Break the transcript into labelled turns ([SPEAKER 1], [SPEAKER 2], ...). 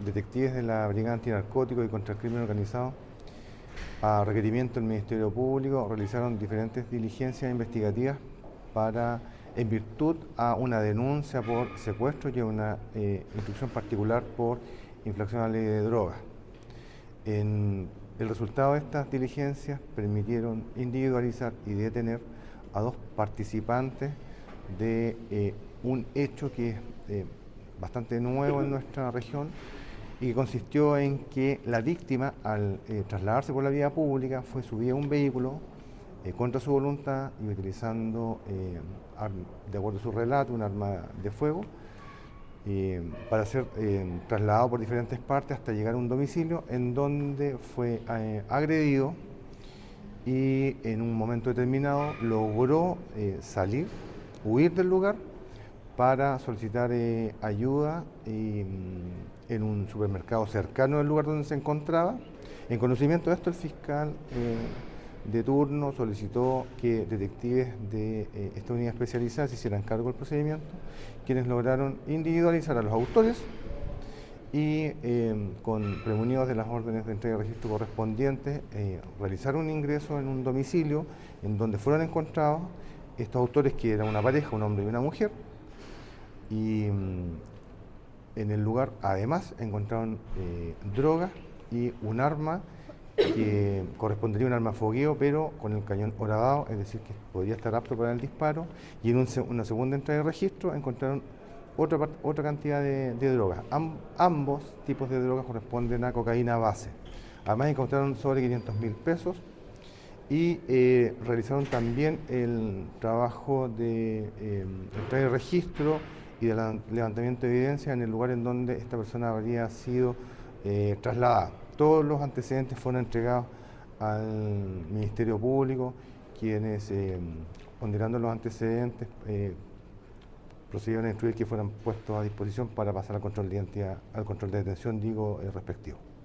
[SPEAKER 1] detectives de la Brigada Antinarcóticos y contra el Crimen Organizado, a requerimiento del Ministerio Público, realizaron diferentes diligencias investigativas en virtud a una denuncia por secuestro y a una instrucción particular por infracción a la ley de drogas. El resultado de estas diligencias permitieron individualizar y detener a 2 participantes de un hecho que es bastante nuevo en nuestra región y que consistió en que la víctima, al trasladarse por la vía pública, fue subida a un vehículo contra su voluntad y utilizando, de acuerdo a su relato, un arma de fuego para ser trasladado por diferentes partes hasta llegar a un domicilio en donde fue agredido y en un momento determinado logró huir del lugar para solicitar ayuda en un supermercado cercano al lugar donde se encontraba. En conocimiento de esto, el fiscal de turno solicitó que detectives de esta unidad especializada se hicieran cargo del procedimiento, quienes lograron individualizar a los autores y premunidos de las órdenes de entrega de registro correspondientes, realizaron un ingreso en un domicilio en donde fueron encontrados estos autores, que eran una pareja, un hombre y una mujer, y en el lugar además encontraron drogas y un arma que correspondería a un arma fogueo, pero con el cañón horadado, es decir, que podría estar apto para el disparo, y en una segunda entrega de registro encontraron otra cantidad de drogas. Ambos tipos de drogas corresponden a cocaína base. Además encontraron sobre 500.000 pesos y realizaron también el trabajo de entrega de registro y de levantamiento de evidencia en el lugar en donde esta persona habría sido trasladada. Todos los antecedentes fueron entregados al Ministerio Público, quienes, ponderando los antecedentes, procedieron a instruir que fueran puestos a disposición para pasar al control de identidad, al control de detención, respectivo.